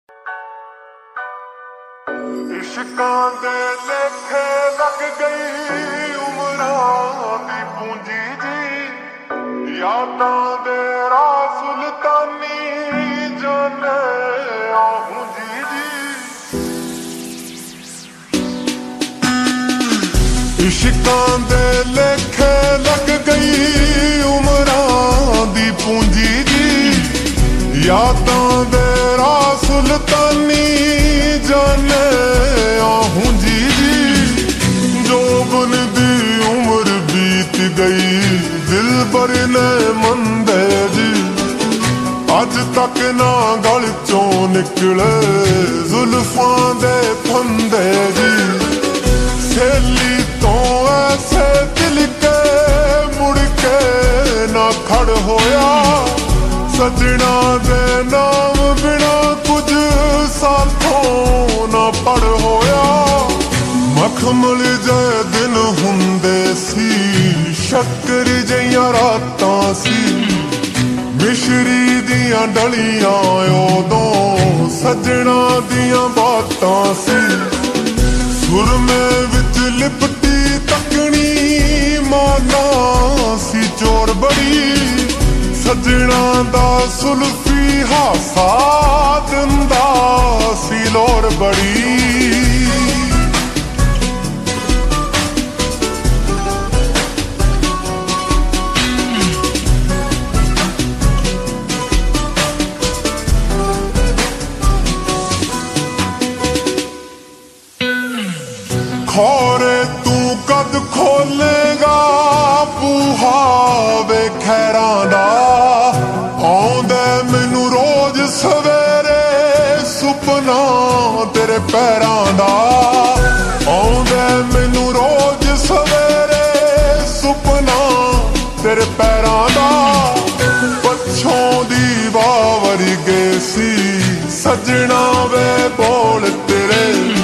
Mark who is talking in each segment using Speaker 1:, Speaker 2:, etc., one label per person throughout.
Speaker 1: इश्कां दे लेखे लग गई उमरां दी पूंजी जी, यादां दे राह सुल्तानी जाने आहूं जी। इश्कां दे लेखे लग गई उमरां दी पूंजी जी, यादां दे राह सुल्तानी जाने आहूं जी। जोबन दी उम्र बीत गई दिल बर ने मंदे जी, अज तक ना गल चों निकले जुल्फां दे फंदे जी। सहेली तो ऐसे दिल के मुड़ के ना खड़ होया, सजना दे नाम बिना कुछ साथों ना पड़ होया। मखमल जे दिन हुंदे सी, शक्कर जिहियां रातां सी, मिश्री दियां डलियां उदों सजना दियां बातां सी। सुरमे विच लिपटी तकनी माना सी चोर बड़ी, सजना दा सुल्फी हासा दिंदा सी लोर बड़ी। खौरे तू कद खोलेगा बूहा वे खैरां दा, आउंदे मैनू रोज सवेरे सुपना तेरे पैरां दा। आउंदे मैनू रोज सवेरे सुपना तेरे पैरां दा। पछों दी बावर गए सी सजना वे बोल तेरे,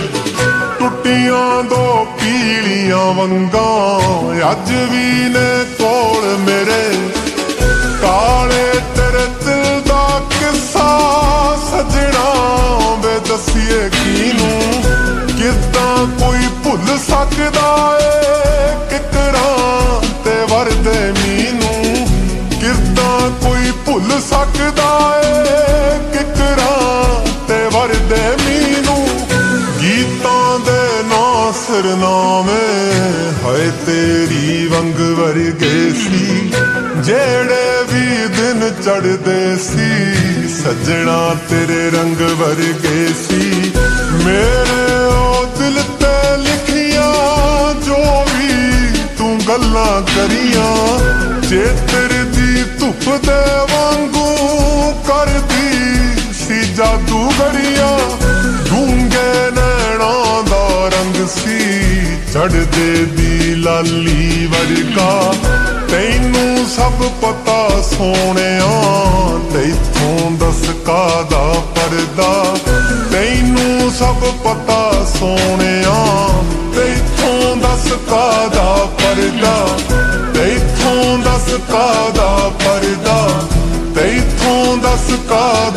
Speaker 1: टुटियां दो पीलियां वंगां अज भी ने कोल मेरे। काले तेरे दिल दा किस्सा सजना वे दसिए कीनू, किदां कोई भुल सकदा ए किकरां ते वरदे मीनू। किदां कोई भुल सकदा ए किकरां ते वरदे मीनू। गीतां दे नासरनामे हाय तेरी वंग वर्गे सी, जेड़े भी दिन चढ़दे सी सजना तेरे रंग वर्गे सी। मेरे ओ दिल ते लिखियां जो भी तू गल्लां करियां, चेतर दी धुप दे वांगू करदी सी जादूगरियां। डूंगे नैना दा रंग सी चढ़दे दी लाली वर्गा, तैनू सब पता सोहणिया तैथों दस कादा पर्दा। तैनू सब पता सोहणिया तैथों दस कादा पर्दा। तैथों दस कादा पर्दा, तैथों दस कादा